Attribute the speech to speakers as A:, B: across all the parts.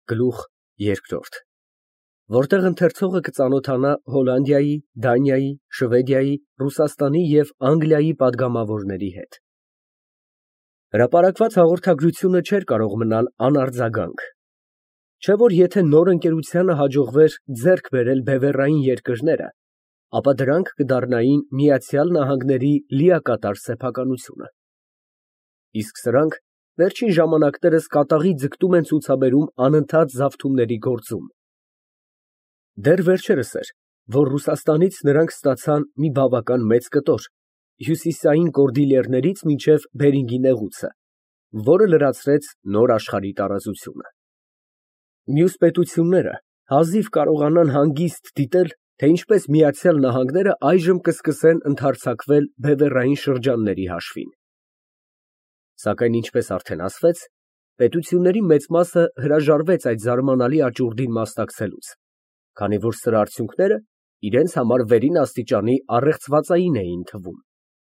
A: Գլուխ երկրորդ, որտեղ ընթերցողը կծանոթանա Հոլանդիայի, Դանիայի, Շվեդիայի, Ռուսաստանի և Անգլիայի պատգամավորների հետ։ Հրապարակված հաղորդագրությունը չէր կարող մնալ անարձագանք, չէ՞ որ եթե նոր ընկերությանը հաջողվեր ձեռք բերել բևեռային երկրները, ապա դրանք կդառնային Միացյալ Նահանգների լիակատար սեփականությունը։ Իսկ սրանք վերջին ժամանակներս կատաղի ձգտում են ցուցաբերում անընդհատ զավթումների գործում։ Դեռ վերջերս էր, որ Ռուսաստանից նրանք ստացան մի բավական մեծ կտոր, հյուսիսային Կորդիլերներից մինչև Բերինգի նեղուցը, որը լրացրեց նոր աշխարհի տարածությունը։ Մյուս պետությունները հազիվ կարողանան հանգիստ դիտել, թե ինչպես Միացյալ Նահանգները այժմ կսկսեն ընդարձակվել բևեռային շրջանների հաշվին։ Սակայն ինչպես արդեն ասվեց, պետությունների մեծ մասը հրաժարվեց այդ զարմանալի աճուրդին մասնակցելուց, քանի որ սրա արդյունքները իրենց համար վերին աստիճանի առեղծվածային էին թվում։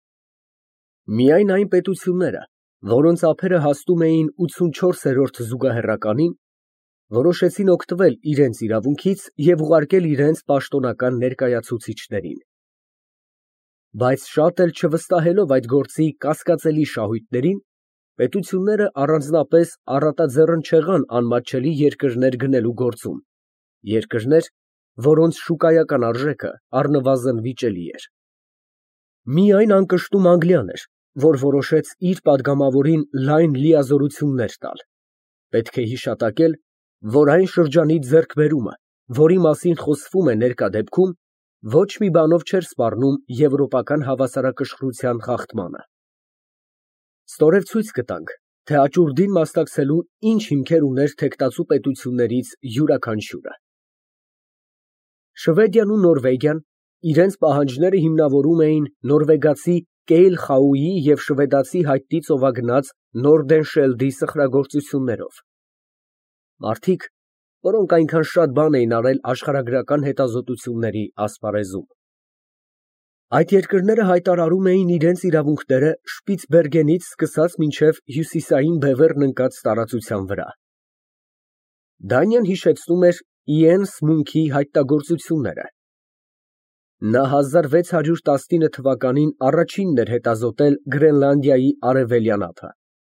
A: Միայն այն պետությունները, որոնց ափերը հասնում էին 84-րդ զուգահեռականին, որոշեցին օգտվել իրենց իրավունքից և ուղարկել իրենց պաշտոնական ներկայացուցիչներին։ Բայց շատ էլ չվստահելով այդ գործի կասկածելի շահույթներին, պետությունները առանձնապես առատաձեռն չեղան անմատչելի երկրներ գնելու գործում, երկրներ, որոնց շուկայական արժեքը առնվազն վիճելի էր։ Միայն անկշտում Անգլիան էր, որ որոշեց իր պատգամավորին լայն լիազորություններ տալ։ Պետք է հիշատակել, որ այն շրջանի ձեռքբերումը, որի մասին խոսվում է ներկա դեպքում, ոչ մի բանով չէր սպառնում եվրոպական հավասարակշռության խախտմանը։ Ստորև ցույց կտանք, թե աճուրդին մասնակցելու ինչ հիմքեր ուներ թեկտածու պետություններից յուրաքանչյուրը։ Շվեդիան ու Նորվեգիան իրենց պահանջները հիմնավորում էին նորվեգացի Կեյլ Խաուի և շվեդացի հայտնի ծովագնաց Նորդենշելդի սխրագործություններով։ Մարդիկ, որոնք այնքան շատ բան էին արել աշխարհագրական հետազոտությունների ասպարեզում։ Այդ երկրները հայտարարում էին իրենց իրավունքները Շպիցբերգենից սկսած մինչև հյուսիսային բևեռն ընկած տարածության վրա։ Դանիան հիշեցնում էր Իենս Մունքի հայտնագործությունները։ Նա 1619 թվականին առաջինն էր հետազոտել Գրենլանդիայի արևելյան ափը։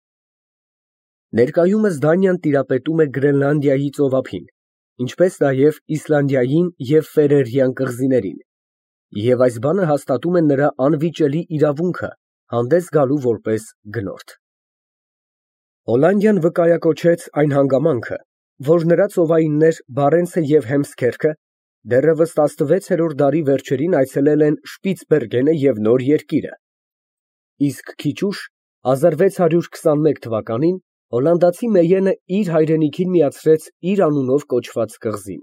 A: Ներկայումս Դանիան տիրապետում է Գրենլանդիայի ծովափին, ինչպես նաև Իսլանդիային և Ֆերերյան կղզիներին, և այս բանը հաստատում է նրա անվիճելի իրավունքը հանդես գալու որպես գնորդ։ Հոլանդիան վկայակոչեց այն հանգամանքը, որ նրա ծովայիններ Բարենցը և Հեմսքերքը դեռևս 16-րդ դարի վերջերին այցելել են Շպիցբերգենը և Նոր Երկիրը, իսկ քիչ ուշ 1621 թվականին հոլանդացի Մեյենը իր հայրենիքին միացրեց իր անունով կոչված կղզին։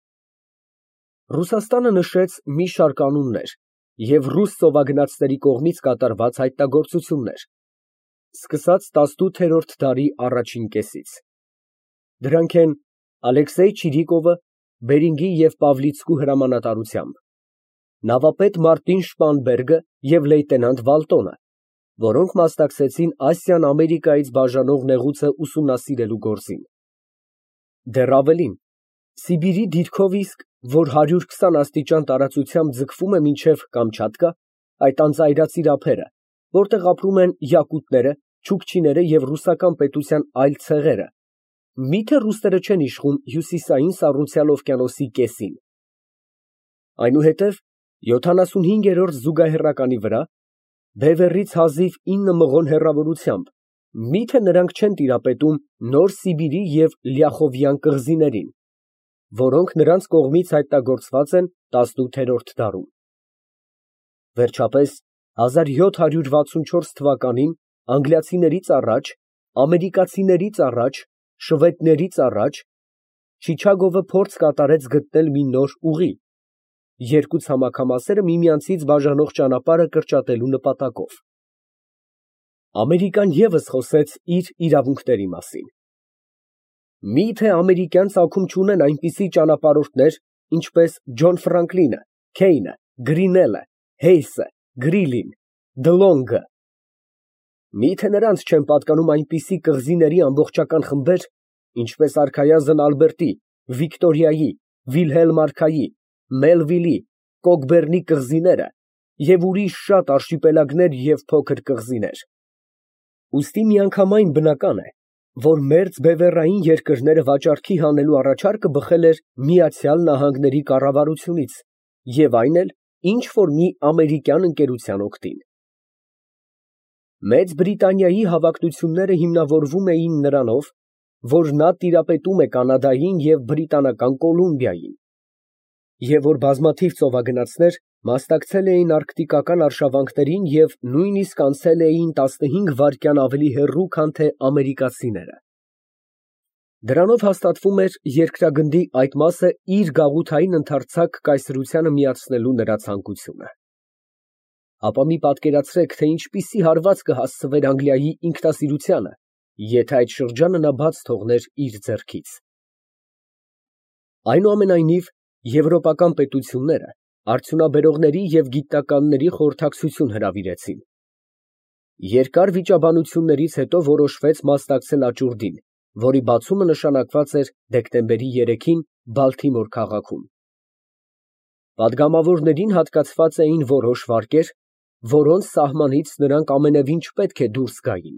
A: Ռուսաստանը նշեց մի շարք անուններ և ռուս ծովագնացների կողմից կատարված հայտնագործություններ, սկսած 18-րդ դարի առաջին կեսից։ Դրանք են Ալեքսեյ Չիրիկովը Բերինգի և Պավլիցկու հրամանատարությամբ, նավապետ Մարտին Շպանբերգը և լեյտենանտ Վալտոնը, որոնք մասնակցեցին Ասիան Ամերիկայից բաժանող նեղուցը ուսումնասիրելու գործին։ Դեռ ավելին, Սիբիրի դիրքով իսկ, որ 120 աստիճան տարածությամբ ձգվում է մինչև Կամչատկա, այդ անծայրածիր ափերը, որտեղ ապրում են յակուտները, չուկչիները և ռուսական պետության այլ ցեղերը, միթե ռուսները չեն իշխում հյուսիսային Սառուցյալ օվկիանոսի կեսին։ Այնուհետև 75-րդ զուգահեռականի վրա, բևեռից հազիվ 9 մղոն հեռավորությամբ, միթե նրանք չեն տիրապետում Նոր Սիբիրի և Լյախովյան կղզիներին, որոնք նրանց կողմից հայտնագործված են 18-րդ դարում։ Վերջապես 1764 թվականին անգլիացիներից առաջ, ամերիկացիներից առաջ, շվեդներից առաջ Չիչագովը փորձ կատարեց գտնել մի նոր ուղի, երկու ցամաքամասերը միմյանցից բաժանող ճանապարհը կրճատելու նպատակով։ Ամերիկան ևս խոսեց իր իրավունքների մասին։ Միթե ամերիկյան ծագում չունեն այնպիսի ճանապարհորդներ, ինչպես Ջոն Ֆրանկլինը, Քեյնը, Գրինելը, Հեյսը, Գրիլին, Դլոնգը։ Միթե նրանց չեն պատկանում այնպիսի կղզիների ամբողջական խմբեր, ինչպես արքայազն Ալբերտի, Վիկտորիայի, Վիլհելմ արքայի, Մելվիլի, Կոգբեռնի կղզիները և ուրիշ շատ արշիպելագներ և փոքր կղզիներ։ Ուստի միանգամայն բնական է, որ մերձ բևեռային երկրները վաճառքի հանելու առաջարկը բխել էր Միացյալ Նահանգների կառավարությունից և այն էլ ինչ որ մի ամերիկյան ընկերության օգտին։ Մեծ Բրիտանիայի հավակնությունները հիմնավորվում էին նրանով, որ նա տիրապետում է Կանադային և Բրիտանական Կոլումբիային, և որ բազմաթիվ ծովագնացներ մասնակցել էին արկտիկական արշավանքներին և նույնիսկ անցել էին 15 վայրկյան ավելի հեռու, քան թե ամերիկացիները։ Դրանով հաստատվում էր երկրագնդի այդ մասը իր գաղութային ընդարձակ կայսրությանը միացնելու նրա ցանկությունը։ Ապա մի պատկերացրեք, թե ինչպիսի հարված կհասցվեր Անգլիայի ինքնասիրությանը, եթե այդ շրջանը նա բաց թողներ իր ձեռքից։ Այնուամենայնիվ, եվրոպական պետությունները արդյունաբերողների և գիտնականների խորհրդակցություն հրավիրեցին։ Երկար վիճաբանություններից հետո որոշվեց մասնակցել աճուրդին, որի բացումը նշանակված էր դեկտեմբերի 3-ին Բալթիմոր քաղաքում։ Պատգամավորներին հատկացված էին որոշ վարկեր, որոնց սահմանից նրանք ամենևին չպետք է դուրս գային։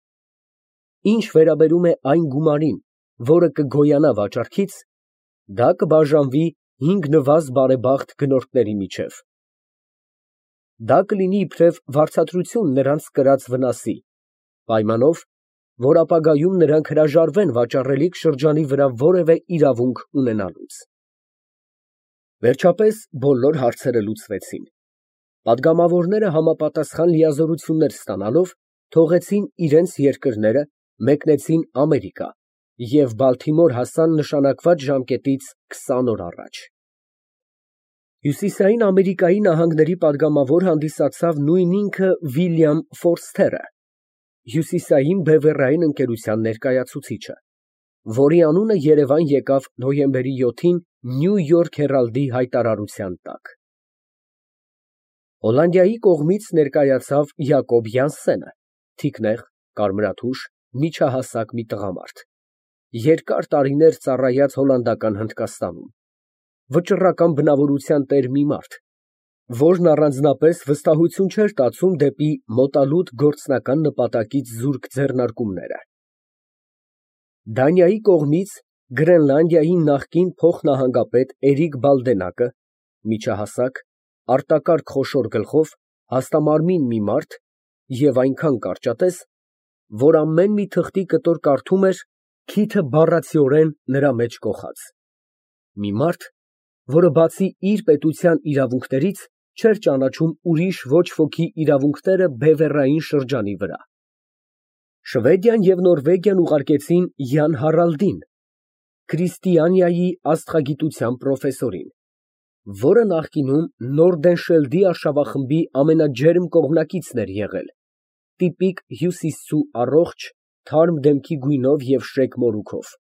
A: Ինչ վերաբերում է այն գումարին, որը կգոյանա վաճառքից, դա կբաժանվի 5 նվազ բարեբախտ գնորդների միջև։ Դա կլինի իբրև վարձատրություն նրանց կրած վնասի, պայմանով, որ ապագայում նրանք հրաժարվեն վաճառելիք շրջանի վրա որևէ իրավունք ունենալուց։ Վերջապես բոլոր հարցերը լուծվեցին։ Պատգամավորները համապատասխան լիազորություններ ստանալով, թողեցին իրենց երկրները, մեկնեցին Ամերիկա և Բալթիմոր հասան նշանակված ժամկետից 20 օր առաջ։ Հյուսիսային Ամերիկայի նահանգների պատգամավոր հանդիսացավ նույն ինքը Վիլյամ Ֆորսթերը, Հյուսիսային բևեռային ընկերության ներկայացուցիչը, որի անունը Երևան եկավ նոյեմբերի 7-ին Նյու Յորք Հերալդի հայտարարության տակ։ Հոլանդիայի կողմից ներկայացավ Յակոբ Յանսենը, թիկնեղ, կարմրաթուշ, միջահասակ մի տղամարդ, երկար տարիներ ծառայած հոլանդական Հնդկաստանում, վճռական բնավորության տեր մի մարդ, որն առանձնապես վստահություն չէր տածում դեպի մոտալուտ գործնական նպատակից զուրկ ձեռնարկումները։ Դանիայի կողմից Գրենլանդիայի նախկին փոխնահանգապետ Էրիկ Բալդենակը, միջահասակ, արտակարգ խոշոր գլխով, հաստամարմին մի մարդ և այնքան կարճատև, որ ամեն մի թղթի կտոր կարդում էր, քիթը բառացիորեն նրա մեջ կոխած, մի մարդ, որը բացի իր պետության իրավունքներից չէր ճանաչում ուրիշ ոչ ոքի իրավունքները բևեռային շրջանի վրա։ Շվեդիան և Նորվեգիան ուղարկեցին Յան Հարալդին, Քրիստիանիայի աստղագիտության պրոֆեսորին, որը նախկինում Նորդենշելդի արշավախմբի ամենաջերմ կողմնակիցն էր եղել, տիպիկ հյուսիսցու առողջ, թարմ դեմքի գույնով և շեկ մորուքով։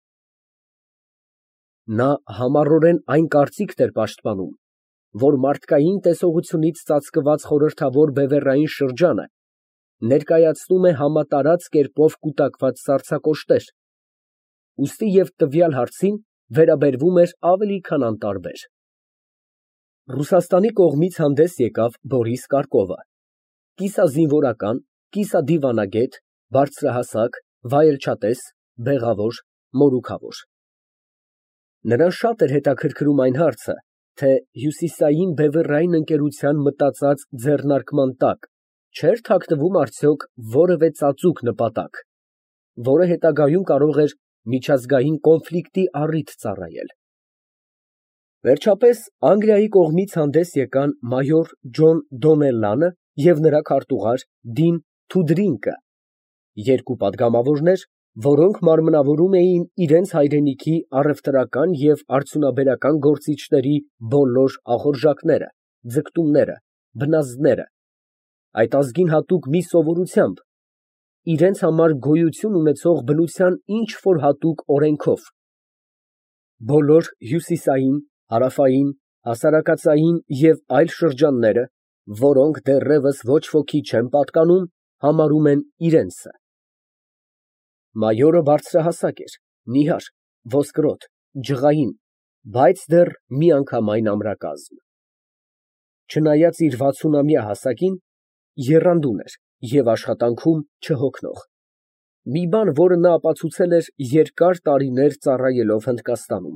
A: Նա համառորեն այն կարծիքն էր պաշտպանում, որ մարդկային տեսողությունից ծածկված խորհրդավոր բևեռային շրջանը ներկայացնում է համատարած կերպով կուտակված սառցակոշտեր, ուստի և տվյալ հարցին վերաբերվում էր ավելի քան անտարբեր։ Ռուսաստանի կողմից հանդես եկավ Բորիս Կարկովը, կիսազինվորական, կիսադիվանագետ, բարձրահասակ, վայելչատես, բեղավոր, մորուքավոր։ Նրան շատ էր հետաքրքրում այն հարցը, թե հյուսիսային բևեռային ընկերության մտածած ձեռնարկման տակ չէր թաքնվում արդյոք որևէ ծածուկ նպատակ, որը հետագայում կարող էր միջազգային կոնֆլիկտի առիթ ծառայել։ Վերջապես Անգլիայի կողմից հանդես եկան մայոր Ջոն Դոնելլանը և նրա քարտուղար Դին Թուդրինկը, երկու պատգամավորներ, որոնք մարմնավորում էին իրենց հայրենիքի առևտրական և արդյունաբերական գործիչների բոլոր ախորժակները, ձգտումները, բնազդները, այդ ազգին հատուկ մի սովորությամբ, իրենց համար գոյություն ունեցող բնության ինչ որ հատուկ օրենքով։ Բոլոր հյուսիսային, հարավային, հասարակածային և այլ շրջանները, որոնք դեռևս ոչ ոքի չեն պատկանում, համարում են իրենցը։ Մայորը բարձրահասակ էր, նիհար, ոսկրոտ, ջղային, բայց դեռ միանգամայն ամրակազմ։ Չնայած իր 60-ամյա հասակին, եռանդուն էր և աշխատանքում չհոգնող, մի բան, որը նա ապացուցել էր երկար տարիներ ծառայելով Հնդկաստանում։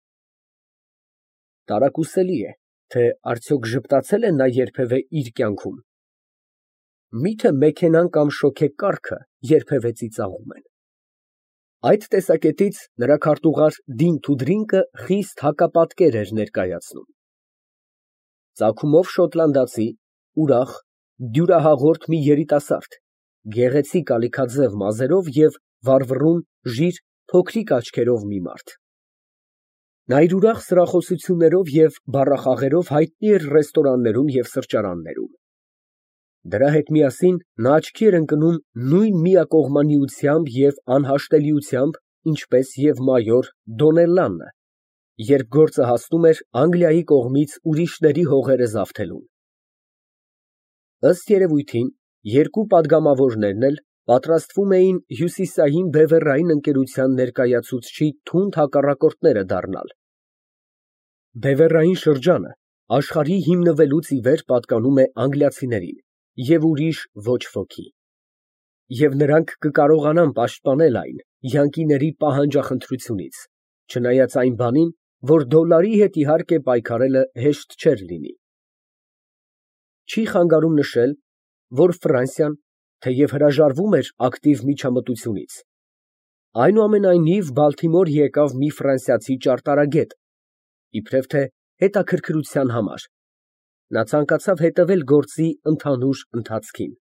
A: Տարակուսելի է, թե արդյոք ժպտացե՞լ է նա երբևէ իր կյանքում։ Մի՞թե մեքենան կամ շոգեկառքը երբևէ ծիծաղում են։ Այդ տեսակետից նրա քարտուղար Դին խիստ հակապատկեր էր ներկայացնում։ Ծագումով շոտլանդացի, ուրախ, դյուրահաղորդ մի երիտասարդ, գեղեցիկ ալիքաձև մազերով և վառվռուն, ժիր, փոքրիկ աչքերով մի մարդ։ Նա իր ուրախ սրախոսություններով և բառախաղերով հայտնի էր ռեստորաններում և սրճարաններում։ Դրա հետ միասին նա աչքի էր ընկնում նույն միակողմանիությամբ և անհաշտելիությամբ, ինչպես և մայոր Դոննելլանը, երբ գործը հասնում էր Անգլիայի կողմից ուրիշների հողերը զավթելուն։ Ըստ երևույթին, երկու պատգամավորներն էլ պատրաստվում էին հյուսիսային բևեռային ընկերության ներկայացուցչի թունդ հակառակորդները դառնալ։ Բևեռային շրջանը աշխարհի հիմնվելուց ի վեր պատկանում է անգլիացիներին և ուրիշ ոչ ոքի, և նրանք կկարողանան պաշտպանել այն յանկիների պահանջախնդրությունից, չնայած այն բանին, որ դոլարի հետ իհարկե պայքարելը հեշտ չէր լինի։ Չի խանգարում նշել, որ Ֆրանսիան, թեև հրաժարվում էր ակտիվ միջամտությունից, այնուամենայնիվ Բալթիմոր եկավ մի ֆրանսիացի ճարտարագետ, իբրև թե հետաքրքրության համար։ Նա ցանկացավ հետևել գործի ընդհանուր ընթացքին։